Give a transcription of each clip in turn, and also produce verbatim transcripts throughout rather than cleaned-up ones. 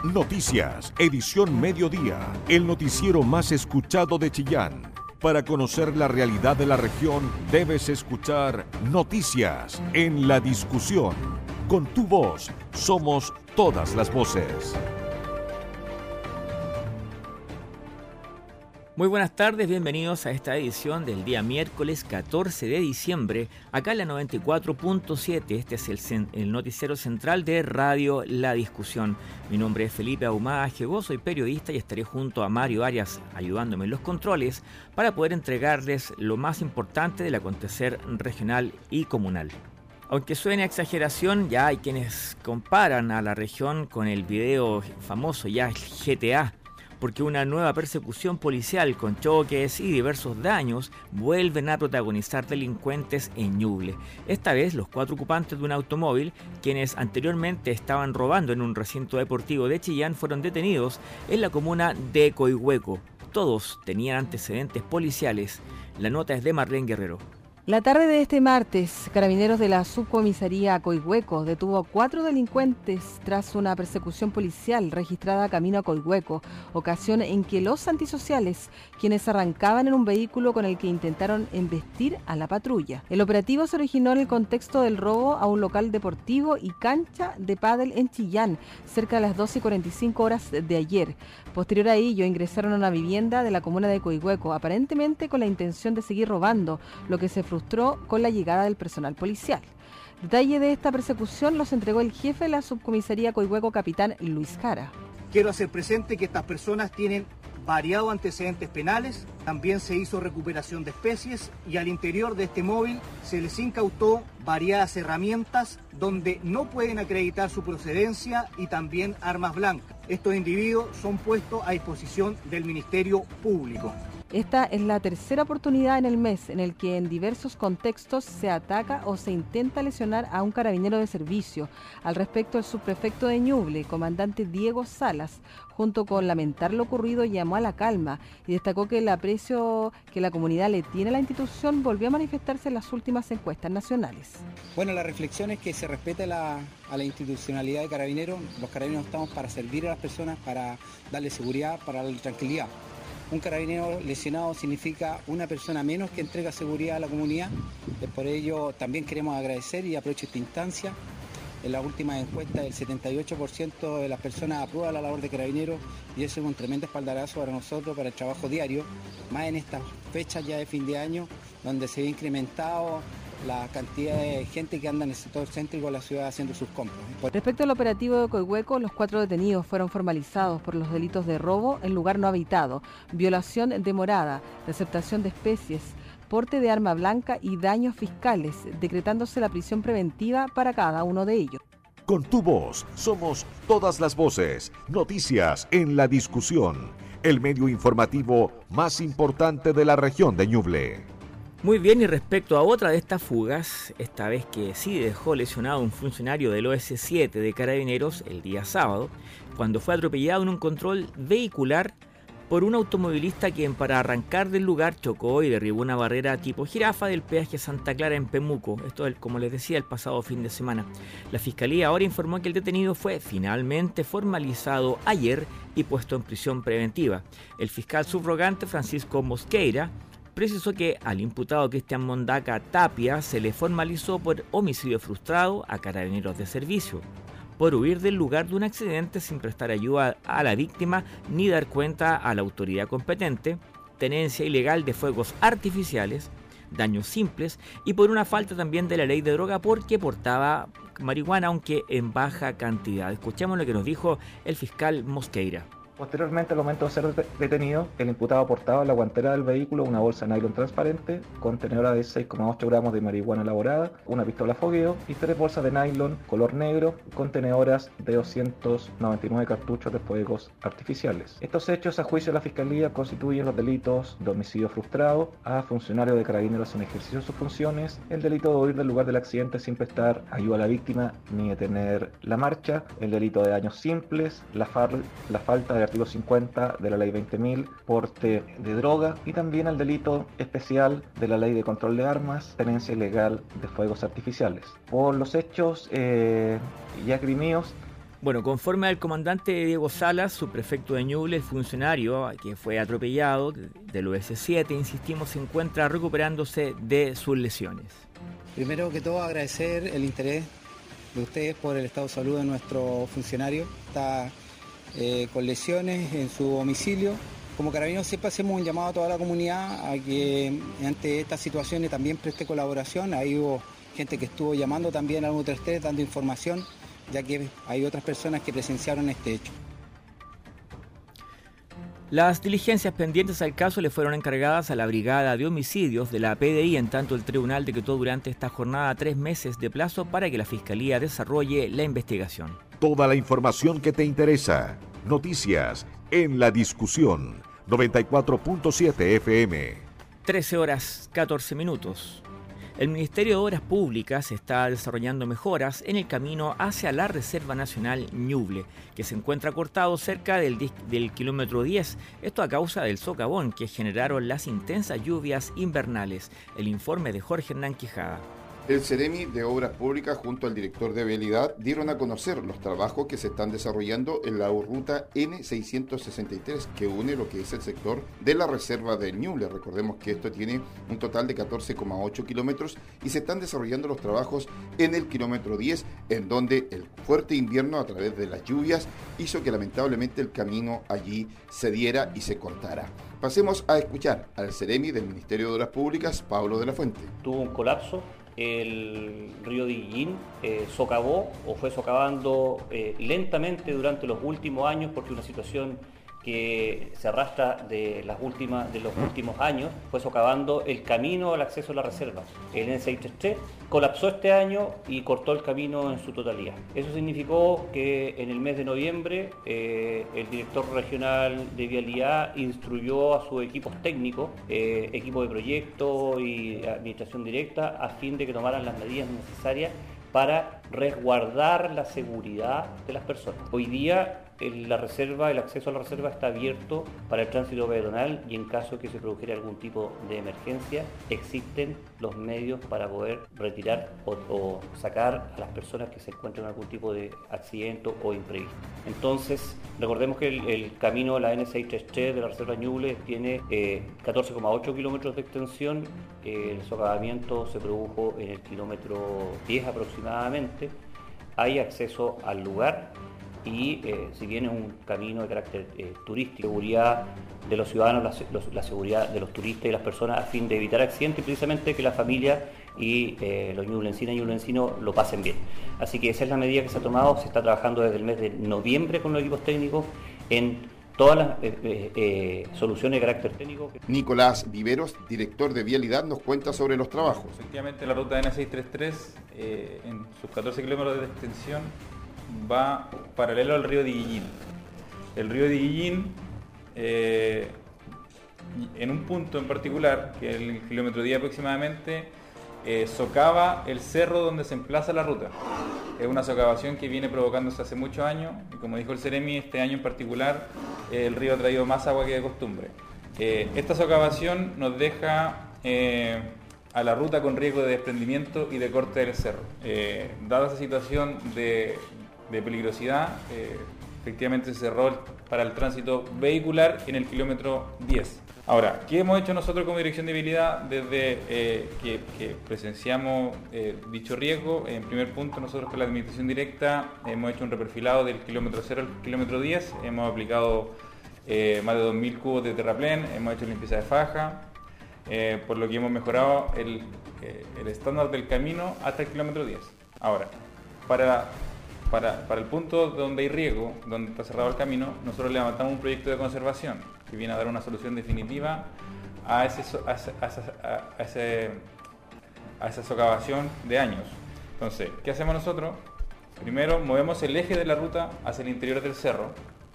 Noticias, edición mediodía, el noticiero más escuchado de Chillán. Para conocer la realidad de la región, debes escuchar Noticias en la discusión. Con tu voz, somos todas las voces. Muy buenas tardes, bienvenidos a esta edición del día miércoles catorce de diciembre, acá en la noventa y cuatro punto siete. Este es el, el noticiero central de Radio La Discusión. Mi nombre es Felipe Ahumada Jegó, soy periodista y estaré junto a Mario Arias ayudándome en los controles para poder entregarles lo más importante del acontecer regional y comunal. Aunque suene a exageración, ya hay quienes comparan a la región con el video famoso ya el G T A, porque una nueva persecución policial con choques y diversos daños vuelven a protagonizar delincuentes en Ñuble. Esta vez los cuatro ocupantes de un automóvil, quienes anteriormente estaban robando en un recinto deportivo de Chillán, fueron detenidos en la comuna de Coihueco. Todos tenían antecedentes policiales. La nota es de Marlene Guerrero. La tarde de este martes, carabineros de la subcomisaría Coihueco detuvo a cuatro delincuentes tras una persecución policial registrada camino a Coihueco, ocasión en que los antisociales, quienes arrancaban en un vehículo con el que intentaron embestir a la patrulla. El operativo se originó en el contexto del robo a un local deportivo y cancha de pádel en Chillán, cerca de las doce y cuarenta y cinco horas de ayer. Posterior a ello, ingresaron a una vivienda de la comuna de Coihueco, aparentemente con la intención de seguir robando, lo que se frustró con la llegada del personal policial. Detalle de esta persecución los entregó el jefe de la subcomisaría Coihueco, capitán Luis Jara. Quiero hacer presente que estas personas tienen variados antecedentes penales, también se hizo recuperación de especies y al interior de este móvil se les incautó variadas herramientas donde no pueden acreditar su procedencia y también armas blancas. Estos individuos son puestos a disposición del Ministerio Público. Esta es la tercera oportunidad en el mes en el que en diversos contextos se ataca o se intenta lesionar a un carabinero de servicio. Al respecto, el subprefecto de Ñuble, comandante Diego Salas, junto con lamentar lo ocurrido, llamó a la calma y destacó que el aprecio que la comunidad le tiene a la institución volvió a manifestarse en las últimas encuestas nacionales. Bueno, la reflexión es que se respete la, a la institucionalidad de Carabineros. Los Carabineros estamos para servir a las personas, para darle seguridad, para darle tranquilidad. Un carabinero lesionado significa una persona menos que entrega seguridad a la comunidad. Por ello también queremos agradecer y aprovecho esta instancia. En las últimas encuestas el setenta y ocho por ciento de las personas aprueba la labor de carabineros y eso es un tremendo espaldarazo para nosotros, para el trabajo diario, más en estas fechas ya de fin de año, donde se ve incrementado la cantidad de gente que anda en el sector céntrico de la ciudad haciendo sus compras. Respecto al operativo de Coihueco, los cuatro detenidos fueron formalizados por los delitos de robo en lugar no habitado, violación de morada, receptación de especies, porte de arma blanca y daños fiscales, decretándose la prisión preventiva para cada uno de ellos. Con tu voz, somos todas las voces. Noticias en la discusión. El medio informativo más importante de la región de Ñuble. Muy bien, y respecto a otra de estas fugas, esta vez que sí dejó lesionado a un funcionario del O S siete de Carabineros el día sábado, cuando fue atropellado en un control vehicular por un automovilista quien para arrancar del lugar chocó y derribó una barrera tipo jirafa del peaje Santa Clara en Pemuco. Esto es, como les decía, el pasado fin de semana. La Fiscalía ahora informó que el detenido fue finalmente formalizado ayer y puesto en prisión preventiva. El fiscal subrogante Francisco Mosqueira precisó que al imputado Cristian Mondaca Tapia se le formalizó por homicidio frustrado a carabineros de servicio, por huir del lugar de un accidente sin prestar ayuda a la víctima ni dar cuenta a la autoridad competente, tenencia ilegal de fuegos artificiales, daños simples y por una falta también de la ley de droga porque portaba marihuana aunque en baja cantidad. Escuchemos lo que nos dijo el fiscal Mosqueira. Posteriormente, al momento de ser detenido, el imputado portaba en la guantera del vehículo una bolsa de nylon transparente, contenedora de seis coma ocho gramos de marihuana elaborada, una pistola fogueo y tres bolsas de nylon color negro, contenedoras de doscientos noventa y nueve cartuchos de fuegos artificiales. Estos hechos, a juicio de la Fiscalía, constituyen los delitos de homicidio frustrado a funcionario de Carabineros en ejercicio de sus funciones, el delito de huir del lugar del accidente sin prestar ayuda a la víctima ni detener la marcha, el delito de daños simples, la, far, la falta de artículo cincuenta de la ley veinte mil, porte de droga, y también el delito especial de la ley de control de armas, tenencia ilegal de fuegos artificiales. Por los hechos eh, ya crimidos, Bueno, conforme al comandante Diego Salas, subprefecto de Ñuble, el funcionario que fue atropellado del O S siete, insistimos, se encuentra recuperándose de sus lesiones. Primero que todo, agradecer el interés de ustedes por el estado de salud de nuestro funcionario. Está eh, con lesiones en su domicilio. Como Carabineros siempre hacemos un llamado a toda la comunidad a que ante estas situaciones también preste colaboración. Ahí hubo gente que estuvo llamando también al uno tres tres dando información, ya que hay otras personas que presenciaron este hecho. Las diligencias pendientes al caso le fueron encargadas a la Brigada de Homicidios de la P D I, en tanto el tribunal decretó durante esta jornada tres meses de plazo para que la Fiscalía desarrolle la investigación. Toda la información que te interesa. Noticias en la discusión. noventa y cuatro punto siete F M. trece horas catorce minutos. El Ministerio de Obras Públicas está desarrollando mejoras en el camino hacia la Reserva Nacional Ñuble, que se encuentra cortado cerca del, del kilómetro diez, esto a causa del socavón que generaron las intensas lluvias invernales. El informe de Jorge Hernán Quijada. El Ceremi de Obras Públicas junto al director de Vialidad dieron a conocer los trabajos que se están desarrollando en la ruta N seiscientos sesenta y tres, que une lo que es el sector de la Reserva del Ñuble. Recordemos que esto tiene un total de catorce coma ocho kilómetros y se están desarrollando los trabajos en el kilómetro diez, en donde el fuerte invierno a través de las lluvias hizo que lamentablemente el camino allí se diera y se cortara. Pasemos a escuchar al Ceremi del Ministerio de Obras Públicas, Pablo de la Fuente. Tuvo un colapso. El río de Guillín eh, socavó o fue socavando eh, lentamente durante los últimos años, porque una situación que se arrastra de, las últimas, de los últimos años, fue socavando el camino al acceso a la reserva. El N seiscientos treinta y tres colapsó este año y cortó el camino en su totalidad. Eso significó que en el mes de noviembre eh, el director regional de Vialidad instruyó a sus equipos técnicos, eh, equipo de proyecto y administración directa, a fin de que tomaran las medidas necesarias para resguardar la seguridad de las personas. Hoy día la reserva, el acceso a la reserva está abierto para el tránsito peatonal y en caso que se produjera algún tipo de emergencia existen los medios para poder retirar o, o sacar a las personas que se encuentran en algún tipo de accidente o imprevisto. Entonces, recordemos que el, el camino, la N seiscientos treinta y tres de la Reserva Ñuble tiene eh, catorce coma ocho kilómetros de extensión. Eh, el socavamiento se produjo en el kilómetro diez aproximadamente. Hay acceso al lugar y eh, si bien es un camino de carácter eh, turístico, seguridad de los ciudadanos, la, los, la seguridad de los turistas y las personas a fin de evitar accidentes y precisamente que la familia y eh, los ñublencinas y ñublencinos lo pasen bien. Así que esa es la medida que se ha tomado. Se está trabajando desde el mes de noviembre con los equipos técnicos en todas las eh, eh, eh, soluciones de carácter técnico. Nicolás Viveros, director de Vialidad, nos cuenta sobre los trabajos. Efectivamente, la ruta N seiscientos treinta y tres, eh, en sus catorce kilómetros de extensión, va paralelo al río de Guillín. El río de Guillín, eh, en un punto en particular, que es el kilómetro diez aproximadamente, eh, socava el cerro donde se emplaza la ruta. Es una socavación que viene provocándose hace muchos años y, como dijo el Ceremi, este año en particular eh, el río ha traído más agua que de costumbre. Eh, esta socavación nos deja eh, a la ruta con riesgo de desprendimiento y de corte del cerro. Eh, dada esa situación de de peligrosidad, eh, efectivamente se cerró para el tránsito vehicular en el kilómetro diez. Ahora, ¿qué hemos hecho nosotros como Dirección de Vialidad desde eh, que, que presenciamos eh, dicho riesgo? En primer punto, nosotros con la administración directa hemos hecho un reperfilado del kilómetro cero al kilómetro diez, hemos aplicado eh, más de dos mil cubos de terraplén, hemos hecho limpieza de faja, eh, por lo que hemos mejorado el, eh, el estándar del camino hasta el kilómetro diez. Ahora, para Para, para el punto donde hay riesgo, donde está cerrado el camino, nosotros levantamos un proyecto de conservación que viene a dar una solución definitiva a, ese, a, ese, a, ese, a, ese, a esa socavación de años. Entonces, ¿qué hacemos nosotros? Primero, movemos el eje de la ruta hacia el interior del cerro,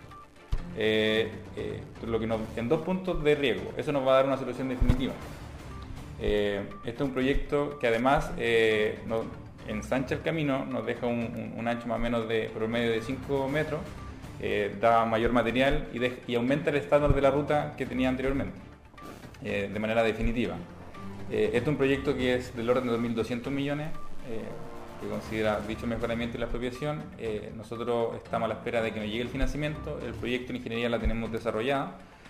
eh, eh, lo que nos, en dos puntos de riesgo. Eso nos va a dar una solución definitiva. Eh, este es un proyecto que además eh, no, ensancha el camino, nos deja un, un, un ancho más o menos de promedio de cinco metros, eh, da mayor material y, de, y aumenta el estándar de la ruta que tenía anteriormente, eh, de manera definitiva. Eh, este es un proyecto que es del orden de dos mil doscientos millones, eh, que considera dicho mejoramiento y la expropiación. Eh, nosotros estamos a la espera de que nos llegue el financiamiento. El proyecto de ingeniería la tenemos desarrollada.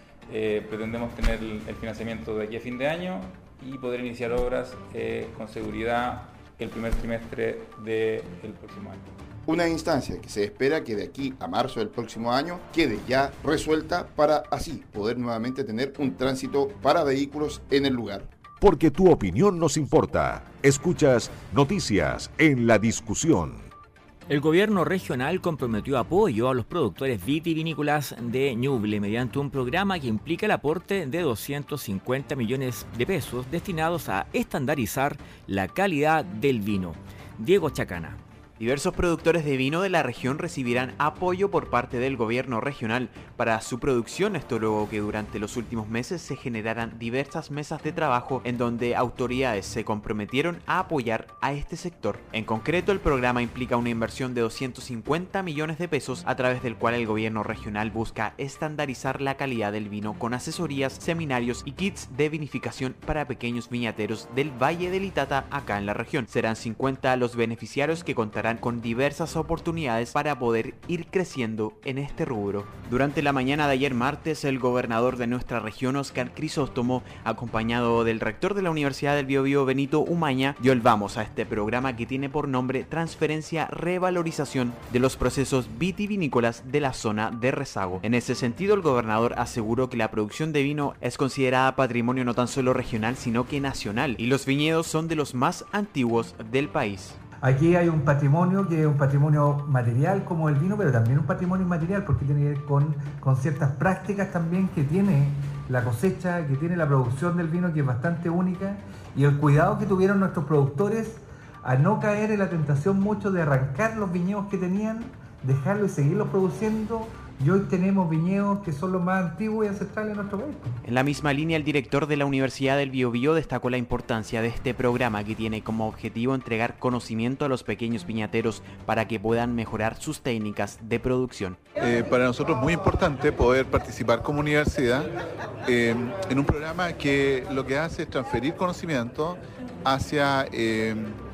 Eh, pretendemos tener el, el financiamiento de aquí a fin de año y poder iniciar obras eh, con seguridad el primer trimestre del próximo año. Una instancia que se espera que de aquí a marzo del próximo año quede ya resuelta para así poder nuevamente tener un tránsito para vehículos en el lugar. Porque tu opinión nos importa. Escuchas Noticias en la Discusión. El gobierno regional comprometió apoyo a los productores vitivinícolas de Ñuble mediante un programa que implica el aporte de doscientos cincuenta millones de pesos destinados a estandarizar la calidad del vino. Diego Chacana. Diversos productores de vino de la región recibirán apoyo por parte del gobierno regional para su producción, esto luego que durante los últimos meses se generaran diversas mesas de trabajo en donde autoridades se comprometieron a apoyar a este sector. En concreto, el programa implica una inversión de doscientos cincuenta millones de pesos a través del cual el gobierno regional busca estandarizar la calidad del vino con asesorías, seminarios y kits de vinificación para pequeños viñateros del Valle del Itata acá en la región. Serán cincuenta los beneficiarios que contarán con diversas oportunidades para poder ir creciendo en este rubro. Durante la mañana de ayer martes, el gobernador de nuestra región, Óscar Crisóstomo, acompañado del rector de la Universidad del Biobío, Benito Umaña, dio el vamos a este programa que tiene por nombre Transferencia Revalorización de los procesos vitivinícolas de la zona de rezago. En ese sentido, el gobernador aseguró que la producción de vino es considerada patrimonio no tan solo regional, sino que nacional, y los viñedos son de los más antiguos del país. Aquí hay un patrimonio que es un patrimonio material como el vino, pero también un patrimonio inmaterial porque tiene que ver con, con ciertas prácticas también que tiene la cosecha, que tiene la producción del vino, que es bastante única, y el cuidado que tuvieron nuestros productores a no caer en la tentación mucho de arrancar los viñedos que tenían, dejarlos y seguirlos produciendo. Y hoy tenemos viñedos que son los más antiguos y ancestrales de nuestro país. En la misma línea, el director de la Universidad del Biobío destacó la importancia de este programa que tiene como objetivo entregar conocimiento a los pequeños viñateros para que puedan mejorar sus técnicas de producción. Eh, para nosotros es muy importante poder participar como universidad eh, en un programa que lo que hace es transferir conocimiento hacia eh,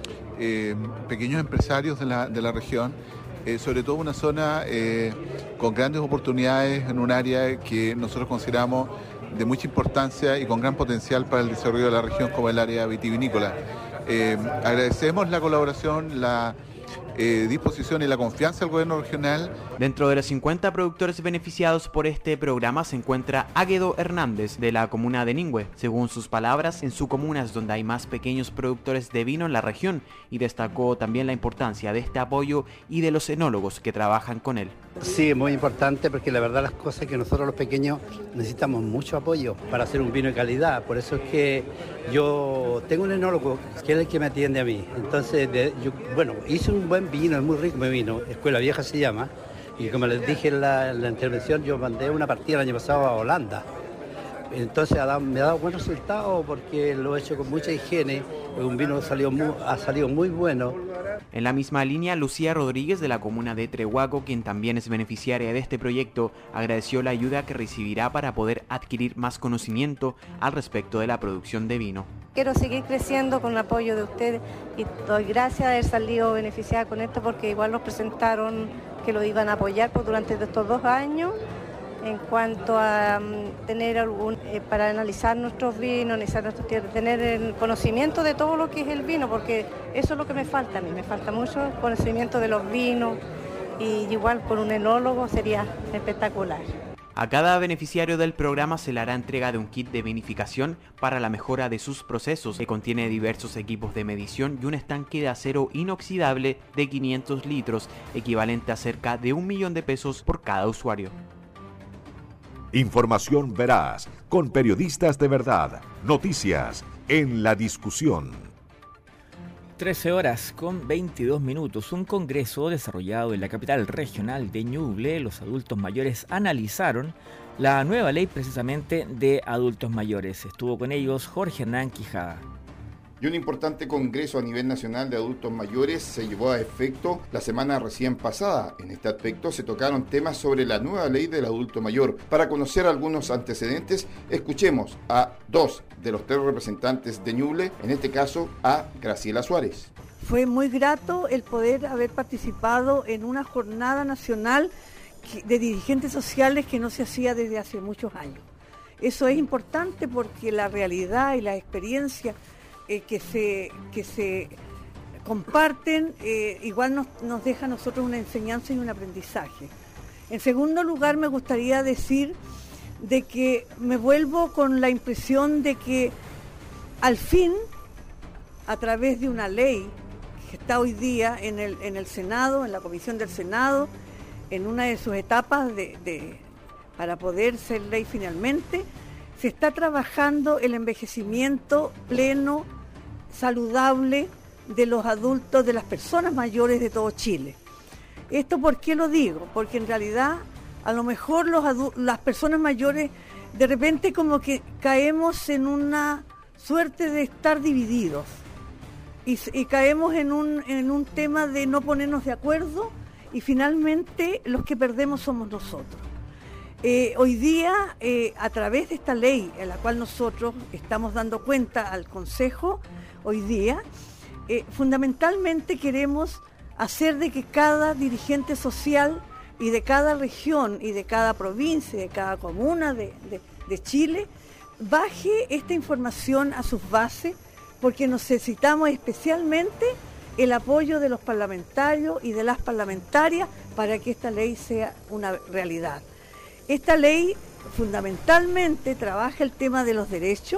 eh, pequeños empresarios de la, de la región. Eh, sobre todo una zona eh, con grandes oportunidades en un área que nosotros consideramos de mucha importancia y con gran potencial para el desarrollo de la región como el área vitivinícola. Eh, agradecemos la colaboración, la eh, disposición y la confianza del gobierno regional. Dentro de los cincuenta productores beneficiados por este programa se encuentra Águedo Hernández de la comuna de Ningüe. Según sus palabras, en su comuna es donde hay más pequeños productores de vino en la región, y destacó también la importancia de este apoyo y de los enólogos que trabajan con él. Sí, es muy importante porque la verdad las cosas es que nosotros los pequeños necesitamos mucho apoyo para hacer un vino de calidad. Por eso es que yo tengo un enólogo que es el que me atiende a mí. Entonces, de, yo, bueno, hice un buen vino, es muy rico mi vino, Escuela Vieja se llama. Y como les dije en la, en la intervención, yo mandé una partida el año pasado a Holanda. Entonces ha dado, me ha dado buen resultado porque lo he hecho con mucha higiene. Un vino salió muy, ha salido muy bueno. En la misma línea, Lucía Rodríguez de la comuna de Trehuaco, quien también es beneficiaria de este proyecto, agradeció la ayuda que recibirá para poder adquirir más conocimiento al respecto de la producción de vino. Quiero seguir creciendo con el apoyo de ustedes y doy gracias de haber salido beneficiada con esto porque igual nos presentaron que lo iban a apoyar por durante estos dos años. En cuanto a um, tener algún, eh, para analizar nuestros vinos, analizar nuestros tierras, tener el conocimiento de todo lo que es el vino, porque eso es lo que me falta a mí, me falta mucho conocimiento de los vinos y igual con un enólogo sería espectacular. A cada beneficiario del programa se le hará entrega de un kit de vinificación para la mejora de sus procesos, que contiene diversos equipos de medición y un estanque de acero inoxidable de quinientos litros, equivalente a cerca de un millón de pesos por cada usuario. Información veraz, con periodistas de verdad. Noticias en la Discusión. trece horas con veintidós minutos. Un congreso desarrollado en la capital regional de Ñuble, los adultos mayores analizaron la nueva ley precisamente de adultos mayores. Estuvo con ellos Jorge Hernán Quijada. Y un importante congreso a nivel nacional de adultos mayores se llevó a efecto la semana recién pasada. En este aspecto se tocaron temas sobre la nueva ley del adulto mayor. Para conocer algunos antecedentes, escuchemos a dos de los tres representantes de Ñuble, en este caso a Graciela Suárez. Fue muy grato el poder haber participado en una jornada nacional de dirigentes sociales que no se hacía desde hace muchos años. Eso es importante porque la realidad y la experiencia eh, que, se, que se comparten eh, igual nos, nos deja a nosotros una enseñanza y un aprendizaje. En segundo lugar, me gustaría decir de que me vuelvo con la impresión de que al fin, a través de una ley que está hoy día en el, en el Senado, en la Comisión del Senado, en una de sus etapas de, de, para poder ser ley finalmente, se está trabajando el envejecimiento pleno, saludable de los adultos, de las personas mayores de todo Chile. ¿Esto por qué lo digo? Porque en realidad a lo mejor los adu- las personas mayores de repente como que caemos en una suerte de estar divididos y, y caemos en un, en un tema de no ponernos de acuerdo y finalmente los que perdemos somos nosotros. Eh, hoy día, eh, a través de esta ley en la cual nosotros estamos dando cuenta al Consejo, hoy día, eh, fundamentalmente queremos hacer de que cada dirigente social y de cada región y de cada provincia y de cada comuna de, de, de Chile baje esta información a sus bases, porque necesitamos especialmente el apoyo de los parlamentarios y de las parlamentarias para que esta ley sea una realidad. Esta ley fundamentalmente trabaja el tema de los derechos,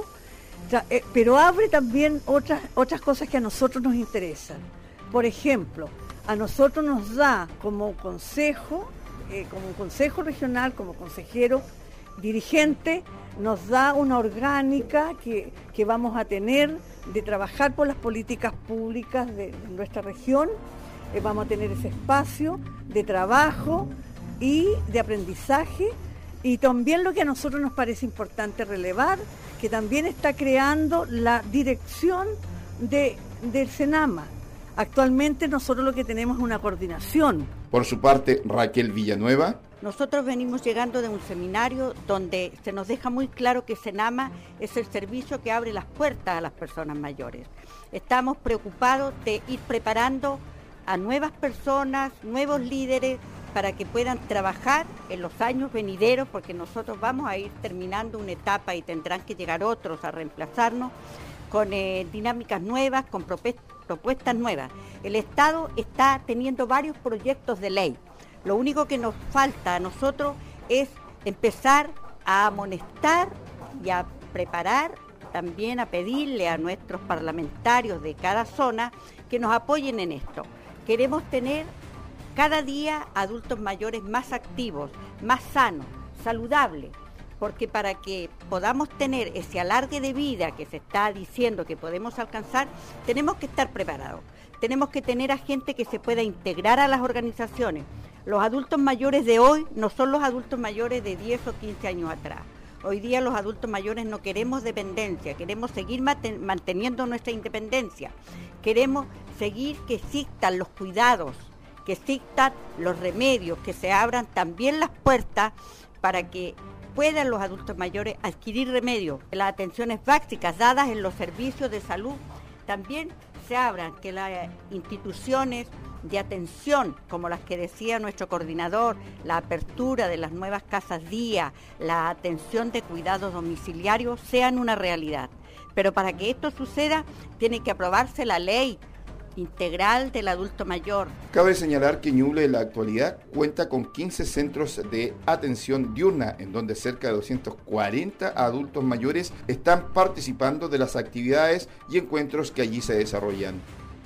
pero abre también otras, otras cosas que a nosotros nos interesan. Por ejemplo, a nosotros nos da como consejo, eh, como consejo regional, como consejero dirigente, nos da una orgánica que, que vamos a tener de trabajar por las políticas públicas de, de nuestra región. Eh, vamos a tener ese espacio de trabajo y de aprendizaje, y también lo que a nosotros nos parece importante relevar, que también está creando la dirección de, del Senama. Actualmente nosotros lo que tenemos es una coordinación. Por su parte, Raquel Villanueva. Nosotros venimos llegando de un seminario donde se nos deja muy claro que Senama es el servicio que abre las puertas a las personas mayores. Estamos preocupados de ir preparando a nuevas personas, nuevos líderes, para que puedan trabajar en los años venideros, porque nosotros vamos a ir terminando una etapa y tendrán que llegar otros a reemplazarnos, con eh, dinámicas nuevas, con propuestas nuevas. El Estado está teniendo varios proyectos de ley. Lo único que nos falta a nosotros es empezar a amonestar y a preparar, también a pedirle a nuestros parlamentarios de cada zona que nos apoyen en esto. Queremos tener cada día adultos mayores más activos, más sanos, saludables, porque para que podamos tener ese alargue de vida que se está diciendo que podemos alcanzar, tenemos que estar preparados. Tenemos que tener a gente que se pueda integrar a las organizaciones. Los adultos mayores de hoy no son los adultos mayores de diez o quince años atrás. Hoy día los adultos mayores no queremos dependencia, queremos seguir manteniendo nuestra independencia. Queremos seguir que existan los cuidados, que existan los remedios, que se abran también las puertas para que puedan los adultos mayores adquirir remedios. Las atenciones básicas dadas en los servicios de salud también se abran, que las instituciones de atención, como las que decía nuestro coordinador, la apertura de las nuevas casas día, la atención de cuidados domiciliarios, sean una realidad. Pero para que esto suceda, tiene que aprobarse la ley integral del adulto mayor. Cabe señalar que Ñuble en la actualidad cuenta con quince centros de atención diurna, en donde cerca de doscientos cuarenta adultos mayores están participando de las actividades y encuentros que allí se desarrollan.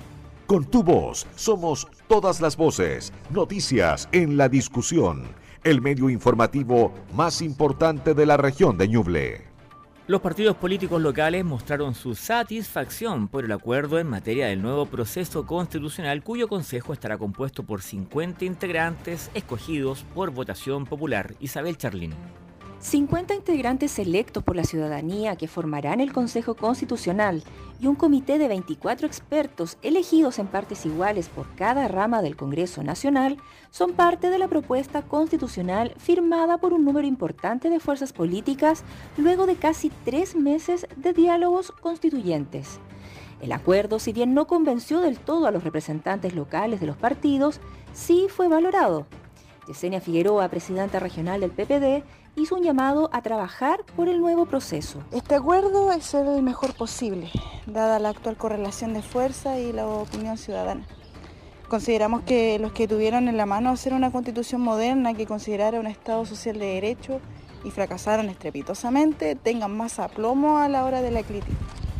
Con tu voz somos todas las voces, noticias en la discusión, el medio informativo más importante de la región de Ñuble. Los partidos políticos locales mostraron su satisfacción por el acuerdo en materia del nuevo proceso constitucional, cuyo consejo estará compuesto por cincuenta integrantes escogidos por votación popular. Isabel Charlín. cincuenta integrantes electos por la ciudadanía que formarán el Consejo Constitucional y un comité de veinticuatro expertos elegidos en partes iguales por cada rama del Congreso Nacional son parte de la propuesta constitucional firmada por un número importante de fuerzas políticas luego de casi tres meses de diálogos constituyentes. El acuerdo, si bien no convenció del todo a los representantes locales de los partidos, sí fue valorado. Yesenia Figueroa, presidenta regional del P P D, hizo un llamado a trabajar por el nuevo proceso. Este acuerdo es el mejor posible, dada la actual correlación de fuerza y la opinión ciudadana. Consideramos que los que tuvieron en la mano hacer una constitución moderna que considerara un Estado social de derecho y fracasaron estrepitosamente, tengan más aplomo a la hora de la crítica.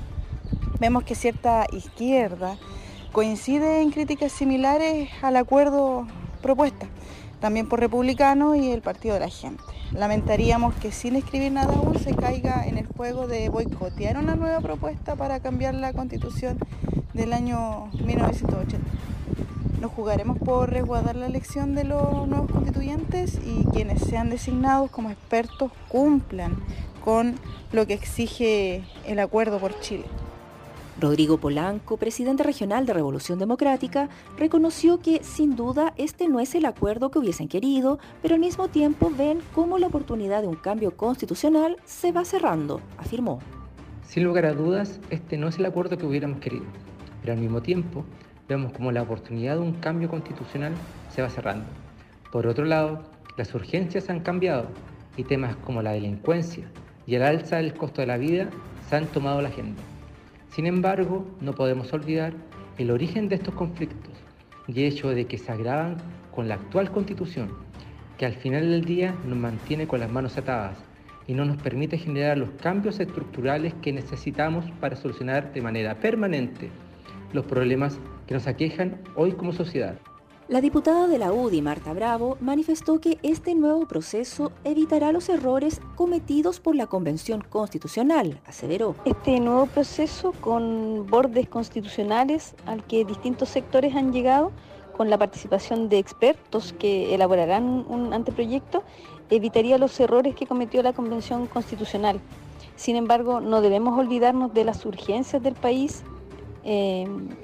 Vemos que cierta izquierda coincide en críticas similares al acuerdo propuesta, también por Republicanos y el Partido de la Gente. Lamentaríamos que sin escribir nada aún se caiga en el juego de boicotear una nueva propuesta para cambiar la Constitución del año mil novecientos ochenta. Nos jugaremos por resguardar la elección de los nuevos constituyentes y quienes sean designados como expertos cumplan con lo que exige el acuerdo por Chile. Rodrigo Polanco, presidente regional de Revolución Democrática, reconoció que, sin duda, este no es el acuerdo que hubiesen querido, pero al mismo tiempo ven cómo la oportunidad de un cambio constitucional se va cerrando, afirmó. Sin lugar a dudas, este no es el acuerdo que hubiéramos querido, pero al mismo tiempo vemos cómo la oportunidad de un cambio constitucional se va cerrando. Por otro lado, las urgencias han cambiado y temas como la delincuencia y el alza del costo de la vida se han tomado la agenda. Sin embargo, no podemos olvidar el origen de estos conflictos y el hecho de que se agravan con la actual Constitución, que al final del día nos mantiene con las manos atadas y no nos permite generar los cambios estructurales que necesitamos para solucionar de manera permanente los problemas que nos aquejan hoy como sociedad. La diputada de la U D I, Marta Bravo, manifestó que este nuevo proceso evitará los errores cometidos por la Convención Constitucional, aseveró. Este nuevo proceso con bordes constitucionales al que distintos sectores han llegado, con la participación de expertos que elaborarán un anteproyecto, evitaría los errores que cometió la Convención Constitucional. Sin embargo, no debemos olvidarnos de las urgencias del país eh,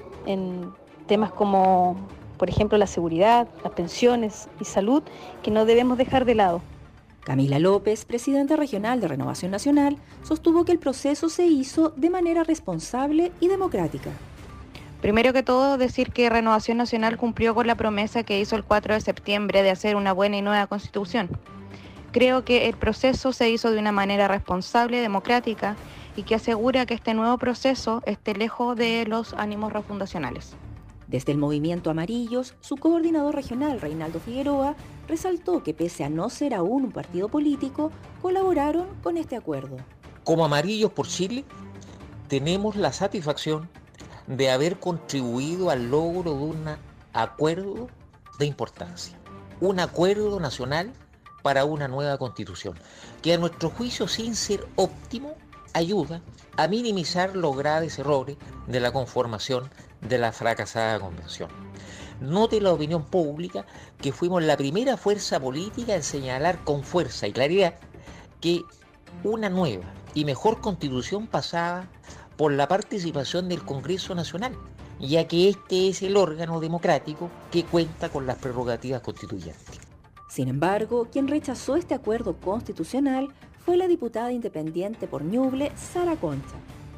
en temas como, por ejemplo, la seguridad, las pensiones y salud, que no debemos dejar de lado. Camila López, presidenta regional de Renovación Nacional, sostuvo que el proceso se hizo de manera responsable y democrática. Primero que todo, decir que Renovación Nacional cumplió con la promesa que hizo el cuatro de septiembre de hacer una buena y nueva constitución. Creo que el proceso se hizo de una manera responsable, democrática, y que asegura que este nuevo proceso esté lejos de los ánimos refundacionales. Desde el Movimiento Amarillos, su coordinador regional, Reinaldo Figueroa, resaltó que pese a no ser aún un partido político, colaboraron con este acuerdo. Como Amarillos por Chile, tenemos la satisfacción de haber contribuido al logro de un acuerdo de importancia, un acuerdo nacional para una nueva constitución, que a nuestro juicio, sin ser óptimo, ayuda a minimizar los graves errores de la conformación de la fracasada convención. Note la opinión pública que fuimos la primera fuerza política en señalar con fuerza y claridad que una nueva y mejor constitución pasaba por la participación del Congreso Nacional, ya que este es el órgano democrático que cuenta con las prerrogativas constituyentes. Sin embargo, quien rechazó este acuerdo constitucional fue la diputada independiente por Ñuble, Sara Concha.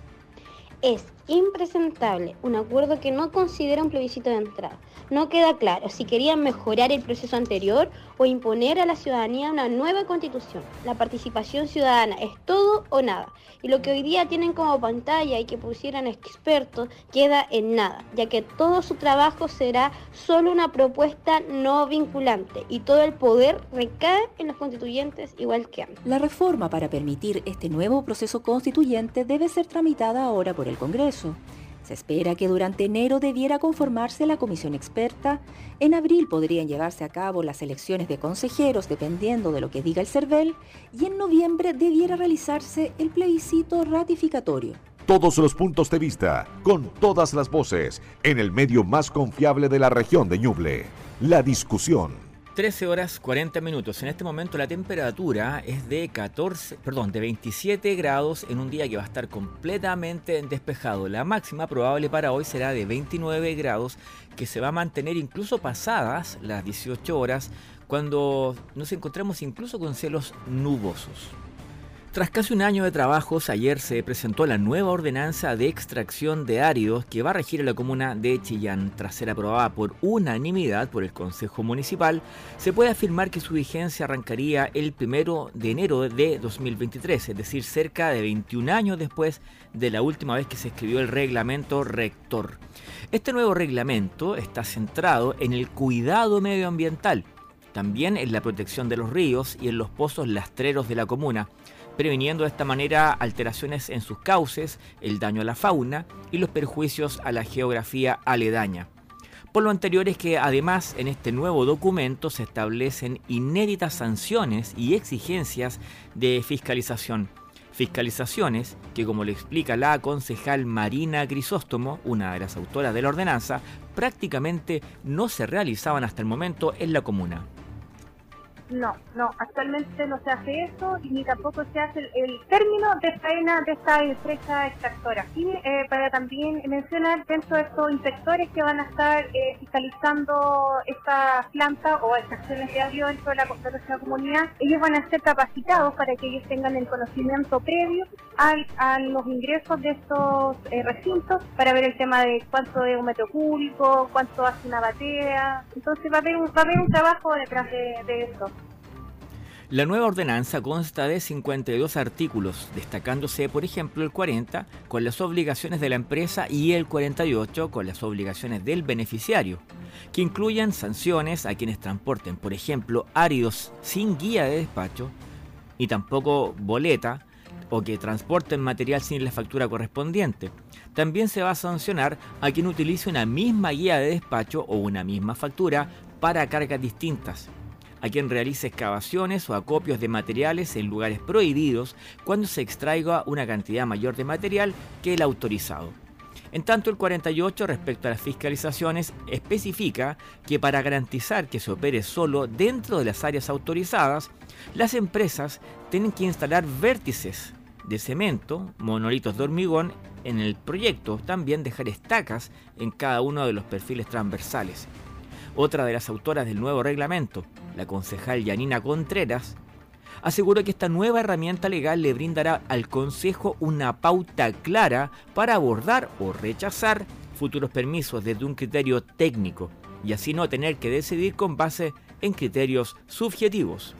Es impresentable un acuerdo que no considera un plebiscito de entrada. No queda claro si querían mejorar el proceso anterior o imponer a la ciudadanía una nueva constitución. La participación ciudadana es todo o nada. Y lo que hoy día tienen como pantalla y que pusieran expertos queda en nada, ya que todo su trabajo será solo una propuesta no vinculante y todo el poder recae en los constituyentes igual que antes. La reforma para permitir este nuevo proceso constituyente debe ser tramitada ahora por el Congreso. Se espera que durante enero debiera conformarse la comisión experta, en abril podrían llevarse a cabo las elecciones de consejeros dependiendo de lo que diga el CERVEL y en noviembre debiera realizarse el plebiscito ratificatorio. Todos los puntos de vista, con todas las voces, en el medio más confiable de la región de Ñuble, La Discusión. trece horas cuarenta minutos. En este momento la temperatura es de catorce, perdón, de veintisiete grados en un día que va a estar completamente despejado. La máxima probable para hoy será de veintinueve grados, que se va a mantener incluso pasadas las dieciocho horas, cuando nos encontramos incluso con cielos nubosos. Tras casi un año de trabajos, ayer se presentó la nueva ordenanza de extracción de áridos que va a regir a la comuna de Chillán. Tras ser aprobada por unanimidad por el Consejo Municipal, se puede afirmar que su vigencia arrancaría el primero de enero de dos mil veintitrés, es decir, cerca de veintiún años después de la última vez que se escribió el reglamento rector. Este nuevo reglamento está centrado en el cuidado medioambiental, también en la protección de los ríos y en los pozos lastreros de la comuna, previniendo de esta manera alteraciones en sus cauces, el daño a la fauna y los perjuicios a la geografía aledaña. Por lo anterior es que además en este nuevo documento se establecen inéditas sanciones y exigencias de fiscalización. Fiscalizaciones que, como le explica la concejal Marina Crisóstomo, una de las autoras de la ordenanza, prácticamente no se realizaban hasta el momento en la comuna. No, no, actualmente no se hace eso ni tampoco se hace el, el término de faena de esta empresa extractora. Y eh, para también mencionar, dentro de estos inspectores que van a estar eh, fiscalizando esta planta o extracciones de árido dentro de, la, de nuestra comunidad, ellos van a ser capacitados para que ellos tengan el conocimiento previo a, a los ingresos de estos eh, recintos para ver el tema de cuánto es un metro cúbico, cuánto hace una batea. Entonces va a haber un, va a haber un trabajo detrás de, de eso. La nueva ordenanza consta de cincuenta y dos artículos, destacándose, por ejemplo, el cuarenta con las obligaciones de la empresa y el cuarenta y ocho con las obligaciones del beneficiario, que incluyen sanciones a quienes transporten, por ejemplo, áridos sin guía de despacho y tampoco boleta, o que transporten material sin la factura correspondiente. También se va a sancionar a quien utilice una misma guía de despacho o una misma factura para cargas distintas, a quien realice excavaciones o acopios de materiales en lugares prohibidos cuando se extraiga una cantidad mayor de material que el autorizado. En tanto, el cuarenta y ocho, respecto a las fiscalizaciones, especifica que para garantizar que se opere solo dentro de las áreas autorizadas, las empresas tienen que instalar vértices de cemento, monolitos de hormigón en el proyecto, también dejar estacas en cada uno de los perfiles transversales. Otra de las autoras del nuevo reglamento, la concejal Yanina Contreras, aseguró que esta nueva herramienta legal le brindará al Consejo una pauta clara para abordar o rechazar futuros permisos desde un criterio técnico y así no tener que decidir con base en criterios subjetivos.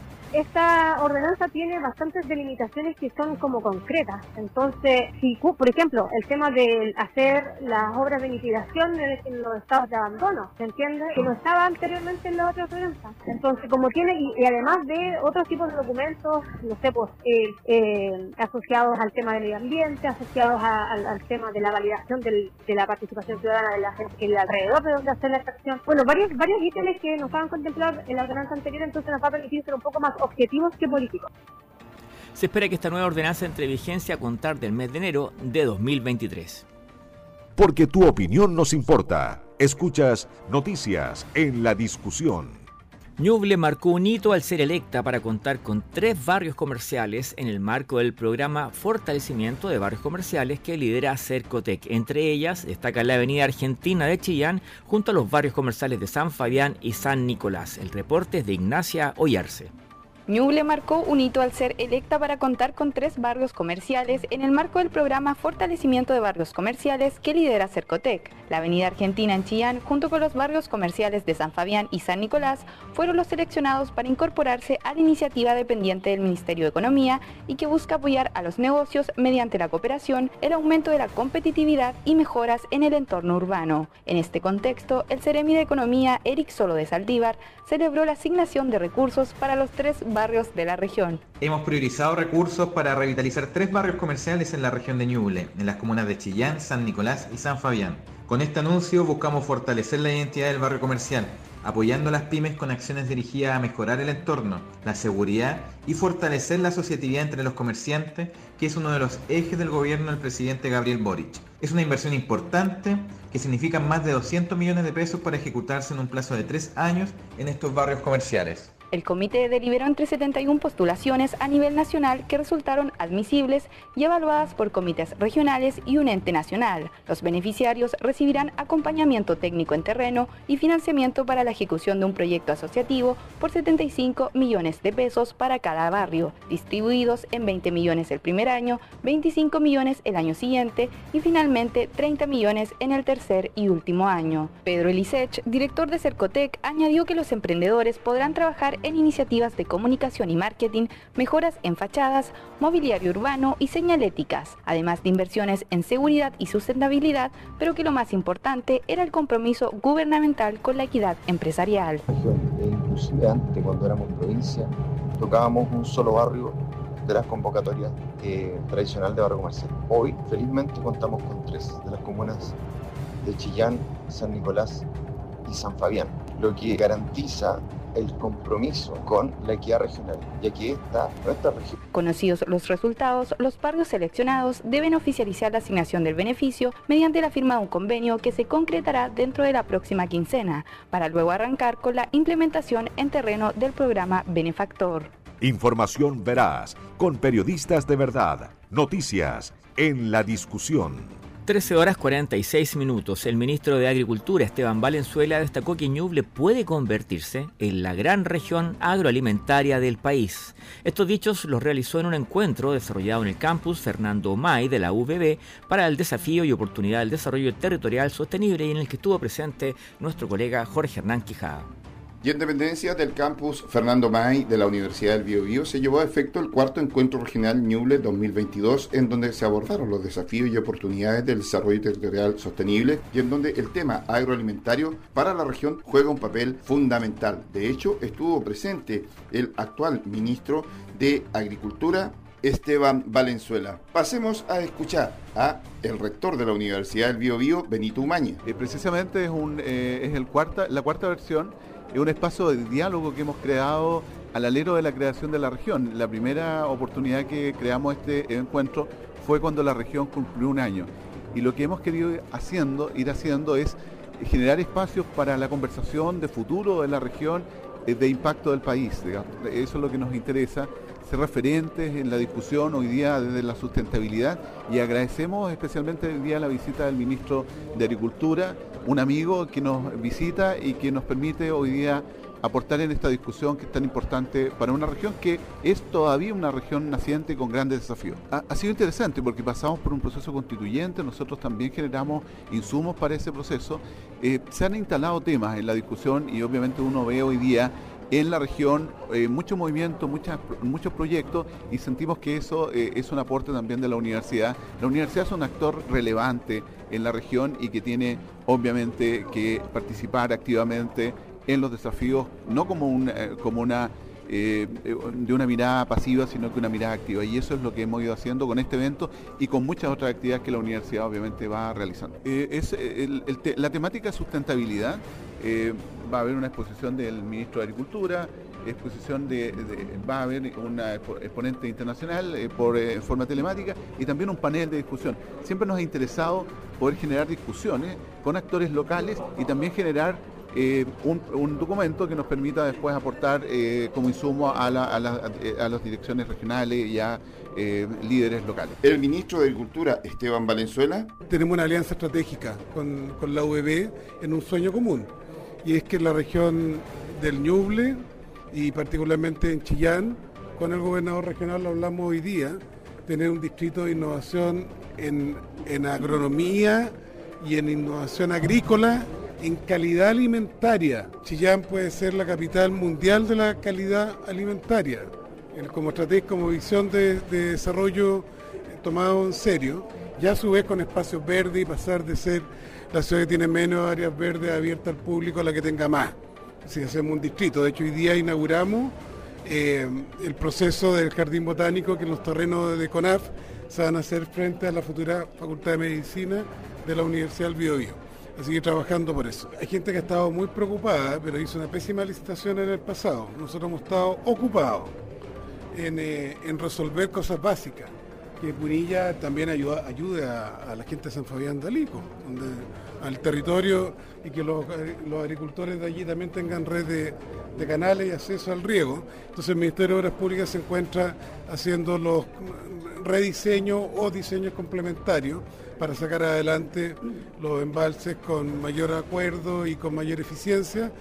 Esta ordenanza tiene bastantes delimitaciones que son como concretas. Entonces, si por ejemplo, el tema de hacer las obras de mitigación en los estados de abandono, ¿se entiende? Que no estaba anteriormente en la otra ordenanza. Entonces, como tiene, y, y además de otros tipos de documentos, no sé, pues, eh, eh, asociados al tema del medio ambiente, asociados a, al, al tema de la validación del, de la participación ciudadana de la gente que vive alrededor de donde hacer la extracción. Bueno, varios, varios ítems que nos estaban contemplados en la ordenanza anterior, entonces nos va a permitir ser un poco más objetivos que políticos. Se espera que esta nueva ordenanza entre vigencia a contar del mes de enero de dos mil veintitrés. Porque tu opinión nos importa. Escuchas Noticias en la Discusión. Ñuble marcó un hito al ser electa para contar con tres barrios comerciales en el marco del programa Fortalecimiento de Barrios Comerciales que lidera Cercotec. Entre ellas destaca la Avenida Argentina de Chillán junto a los barrios comerciales de San Fabián y San Nicolás. El reporte es de Ignacia Oyarce. Ñuble marcó un hito al ser electa para contar con tres barrios comerciales en el marco del programa Fortalecimiento de Barrios Comerciales que lidera Cercotec. La Avenida Argentina en Chillán, junto con los barrios comerciales de San Fabián y San Nicolás, fueron los seleccionados para incorporarse a la iniciativa dependiente del Ministerio de Economía y que busca apoyar a los negocios mediante la cooperación, el aumento de la competitividad y mejoras en el entorno urbano. En este contexto, el Seremi de Economía, Eric Solo de Saldívar, celebró la asignación de recursos para los tres barrios de la región. Hemos priorizado recursos para revitalizar tres barrios comerciales en la región de Ñuble, en las comunas de Chillán, San Nicolás y San Fabián. Con este anuncio buscamos fortalecer la identidad del barrio comercial, apoyando a las pymes con acciones dirigidas a mejorar el entorno, la seguridad y fortalecer la asociatividad entre los comerciantes, que es uno de los ejes del gobierno del presidente Gabriel Boric. Es una inversión importante que significa más de doscientos millones de pesos para ejecutarse en un plazo de tres años en estos barrios comerciales. El comité deliberó entre setenta y una postulaciones a nivel nacional que resultaron admisibles y evaluadas por comités regionales y un ente nacional. Los beneficiarios recibirán acompañamiento técnico en terreno y financiamiento para la ejecución de un proyecto asociativo por setenta y cinco millones de pesos para cada barrio, distribuidos en veinte millones el primer año, veinticinco millones el año siguiente y finalmente treinta millones en el tercer y último año. Pedro Elisech, director de Cercotec, añadió que los emprendedores podrán trabajar en iniciativas de comunicación y marketing, mejoras en fachadas, mobiliario urbano y señaléticas, además de inversiones en seguridad y sustentabilidad, pero que lo más importante era el compromiso gubernamental con la equidad empresarial. Inclusive antes, cuando éramos provincia, tocábamos un solo barrio de las convocatorias eh, tradicional de barrio comercial. Hoy, felizmente, contamos con tres de las comunas de Chillán, San Nicolás y San Fabián, lo que garantiza el compromiso con la equidad regional, y aquí está nuestra región. Conocidos los resultados, los barrios seleccionados deben oficializar la asignación del beneficio mediante la firma de un convenio que se concretará dentro de la próxima quincena, para luego arrancar con la implementación en terreno del programa Benefactor. Información veraz, con periodistas de verdad. Noticias en la discusión. trece horas cuarenta y seis minutos. El ministro de Agricultura, Esteban Valenzuela, destacó que Ñuble puede convertirse en la gran región agroalimentaria del país. Estos dichos los realizó en un encuentro desarrollado en el campus Fernando May de la U B B para el desafío y oportunidad del desarrollo territorial sostenible, y en el que estuvo presente nuestro colega Jorge Hernán Quijada. Y en dependencia del campus Fernando May de la Universidad del Biobío se llevó a efecto el cuarto encuentro regional Ñuble dos mil veintidós, en donde se abordaron los desafíos y oportunidades del desarrollo territorial sostenible, y en donde el tema agroalimentario para la región juega un papel fundamental. De hecho, estuvo presente el actual ministro de Agricultura, Esteban Valenzuela. Pasemos a escuchar a el rector de la Universidad del Biobío, Benito Umaña. Eh, precisamente es, un, eh, es el cuarta, la cuarta versión. Es un espacio de diálogo que hemos creado al alero de la creación de la región. La primera oportunidad que creamos este encuentro fue cuando la región cumplió un año. Y lo que hemos querido ir haciendo, ir haciendo es generar espacios para la conversación de futuro de la región, de impacto del país, digamos. Eso es lo que nos interesa, ser referentes en la discusión hoy día desde la sustentabilidad, y agradecemos especialmente hoy día la visita del ministro de Agricultura, un amigo que nos visita y que nos permite hoy día aportar en esta discusión que es tan importante para una región que es todavía una región naciente con grandes desafíos. Ha, ha sido interesante porque pasamos por un proceso constituyente, nosotros también generamos insumos para ese proceso, eh, se han instalado temas en la discusión y obviamente uno ve hoy día en la región eh, mucho movimiento, muchas, muchos proyectos, y sentimos que eso eh, es un aporte también de la universidad. La universidad es un actor relevante en la región y que tiene obviamente que participar activamente en los desafíos, no como, un, eh, como una eh, de una mirada pasiva, sino que una mirada activa, y eso es lo que hemos ido haciendo con este evento y con muchas otras actividades que la universidad obviamente va realizando. Eh, es el, el te, la temática sustentabilidad. Eh, va a haber una exposición del ministro de Agricultura, exposición de, de va a haber una exponente internacional eh, por eh, forma telemática, y también un panel de discusión. Siempre nos ha interesado poder generar discusiones con actores locales y también generar eh, un, un documento que nos permita después aportar eh, como insumo a, la, a, la, a las direcciones regionales y a eh, líderes locales. El ministro de Agricultura, Esteban Valenzuela. Tenemos una alianza estratégica con, con la U B B en un sueño común, y es que la región del Ñuble y particularmente en Chillán, con el gobernador regional lo hablamos hoy día, tener un distrito de innovación en, en agronomía y en innovación agrícola, en calidad alimentaria. Chillán puede ser la capital mundial de la calidad alimentaria, como estrategia, como visión de, de desarrollo tomado en serio, y a su vez con espacios verdes y pasar de ser la ciudad que tiene menos áreas verdes abiertas al público a la que tenga más, si hacemos un distrito. De hecho, hoy día inauguramos eh, el proceso del jardín botánico, que en los terrenos de CONAF se van a hacer frente a la futura Facultad de Medicina de la Universidad del Biobío. Así que trabajando por eso. Hay gente que ha estado muy preocupada, pero hizo una pésima licitación en el pasado. Nosotros hemos estado ocupados en, eh, en resolver cosas básicas. Que Punilla también ayuda, ayude a, a la gente de San Fabián de Alico, donde al territorio y que los, los agricultores de allí también tengan red de, de canales y acceso al riego. Entonces el Ministerio de Obras Públicas se encuentra haciendo los rediseños o diseños complementarios para sacar adelante los embalses con mayor acuerdo y con mayor eficiencia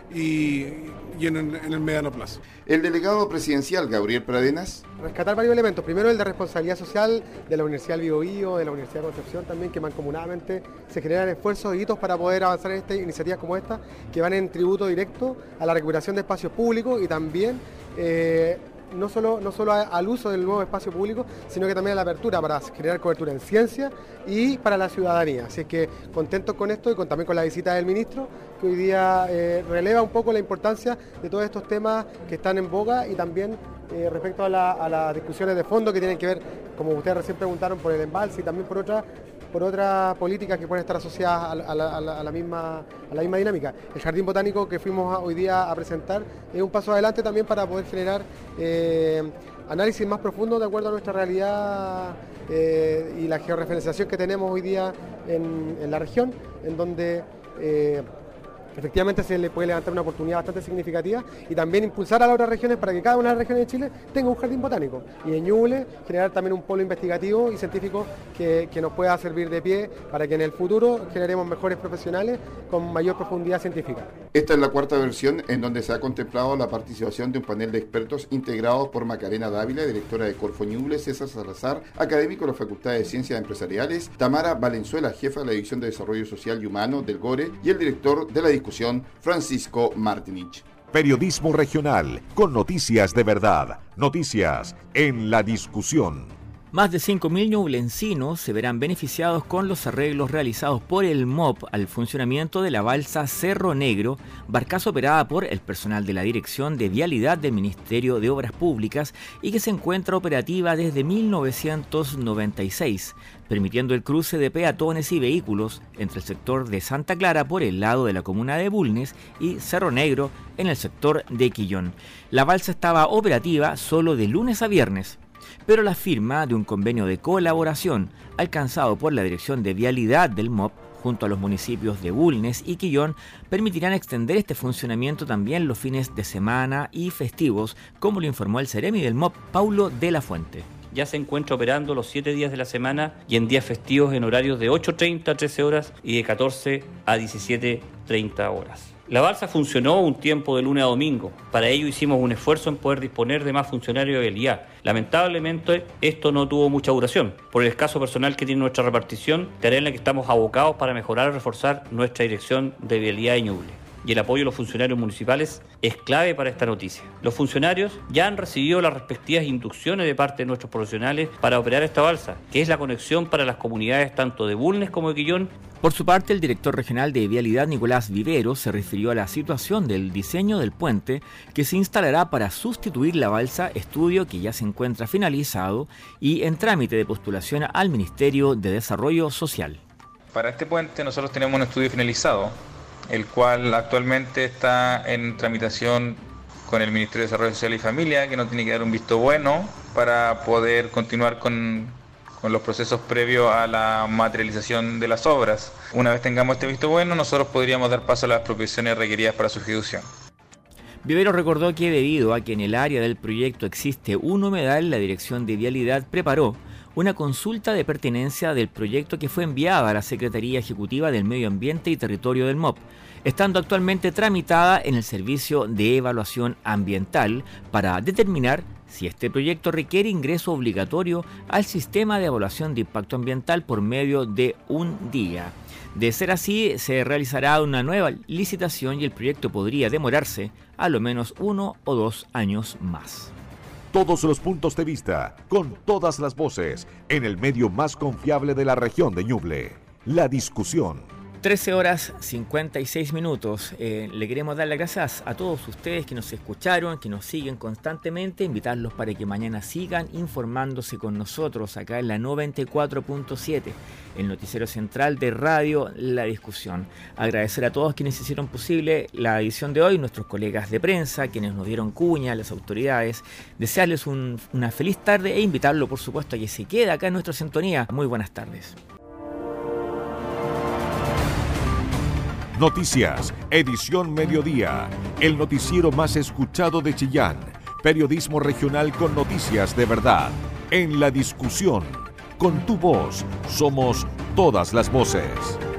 y, y en, en el mediano plazo. El delegado presidencial Gabriel Pradenas. Rescatar varios elementos. Primero el de responsabilidad social de la Universidad del Biobío, de la Universidad de Concepción también, que mancomunadamente se generan esfuerzos y hitos para poder avanzar en estas iniciativas como esta, que van en tributo directo a la recuperación de espacios públicos y también eh, no solo, no solo al uso del nuevo espacio público, sino que también a la apertura para generar cobertura en ciencia y para la ciudadanía. Así es que contentos con esto y con, también con la visita del ministro, que hoy día eh, releva un poco la importancia de todos estos temas que están en boga y también eh, respecto a, la, a las discusiones de fondo que tienen que ver, como ustedes recién preguntaron, por el embalse y también por otras por otras políticas que pueden estar asociadas a la, a, la, a, la, a, la misma, a la misma dinámica. El Jardín Botánico que fuimos a, hoy día a presentar es un paso adelante también para poder generar eh, análisis más profundos de acuerdo a nuestra realidad eh, y la georreferenciación que tenemos hoy día en, en la región, en donde eh, efectivamente se le puede levantar una oportunidad bastante significativa y también impulsar a las otras regiones para que cada una de las regiones de Chile tenga un jardín botánico. Y en Ñuble generar también un polo investigativo y científico que, que nos pueda servir de pie para que en el futuro generemos mejores profesionales con mayor profundidad científica. Esta es la cuarta versión en donde se ha contemplado la participación de un panel de expertos integrados por Macarena Dávila, directora de Corfo Ñuble, César Salazar, académico de la Facultad de Ciencias Empresariales, Tamara Valenzuela, jefa de la División de Desarrollo Social y Humano del GORE, y el director de la discusión, Francisco Martinich. Periodismo regional, con noticias de verdad, noticias en la discusión. Más de cinco mil ñublencinos se verán beneficiados con los arreglos realizados por el M O P al funcionamiento de la balsa Cerro Negro, barcaza operada por el personal de la Dirección de Vialidad del Ministerio de Obras Públicas y que se encuentra operativa desde mil novecientos noventa y seis, permitiendo el cruce de peatones y vehículos entre el sector de Santa Clara por el lado de la comuna de Bulnes y Cerro Negro en el sector de Quillón. La balsa estaba operativa solo de lunes a viernes, pero la firma de un convenio de colaboración alcanzado por la Dirección de Vialidad del M O P junto a los municipios de Bulnes y Quillón permitirán extender este funcionamiento también los fines de semana y festivos, como lo informó el Ceremi del M O P, Paulo de la Fuente. Ya se encuentra operando los siete días de la semana y en días festivos en horarios de ocho treinta a trece horas y de catorce a diecisiete treinta horas. La balsa funcionó un tiempo de lunes a domingo. Para ello hicimos un esfuerzo en poder disponer de más funcionarios de vialidad. Lamentablemente esto no tuvo mucha duración por el escaso personal que tiene nuestra repartición, tarea en la que estamos abocados para mejorar y reforzar nuestra dirección de vialidad de Ñuble. Y el apoyo de los funcionarios municipales es clave para esta noticia. Los funcionarios ya han recibido las respectivas inducciones de parte de nuestros profesionales para operar esta balsa, que es la conexión para las comunidades tanto de Bulnes como de Quillón. Por su parte, el director regional de Vialidad, Nicolás Vivero, se refirió a la situación del diseño del puente que se instalará para sustituir la balsa, estudio que ya se encuentra finalizado y en trámite de postulación al Ministerio de Desarrollo Social. Para este puente nosotros tenemos un estudio finalizado, el cual actualmente está en tramitación con el Ministerio de Desarrollo Social y Familia, que nos tiene que dar un visto bueno para poder continuar con, con los procesos previos a la materialización de las obras. Una vez tengamos este visto bueno, nosotros podríamos dar paso a las expropiaciones requeridas para su ejecución. Vivero recordó que debido a que en el área del proyecto existe un humedal, la Dirección de Vialidad preparó una consulta de pertinencia del proyecto que fue enviada a la Secretaría Ejecutiva del Medio Ambiente y Territorio del M O P, estando actualmente tramitada en el Servicio de Evaluación Ambiental para determinar si este proyecto requiere ingreso obligatorio al sistema de evaluación de impacto ambiental por medio de un día. De ser así, se realizará una nueva licitación y el proyecto podría demorarse a lo menos uno o dos años más. Todos los puntos de vista, con todas las voces, en el medio más confiable de la región de Ñuble. La discusión. trece horas cincuenta y seis minutos. Eh, le queremos dar las gracias a todos ustedes que nos escucharon, que nos siguen constantemente, invitarlos para que mañana sigan informándose con nosotros acá en la noventa y cuatro punto siete, el noticiero central de Radio La Discusión. Agradecer a todos quienes hicieron posible la edición de hoy, nuestros colegas de prensa, quienes nos dieron cuña, las autoridades, desearles un, una feliz tarde e invitarlo, por supuesto, a que se quede acá en nuestra sintonía. Muy buenas tardes. Noticias, edición mediodía, el noticiero más escuchado de Chillán. Periodismo regional con noticias de verdad. En la discusión, con tu voz, somos todas las voces.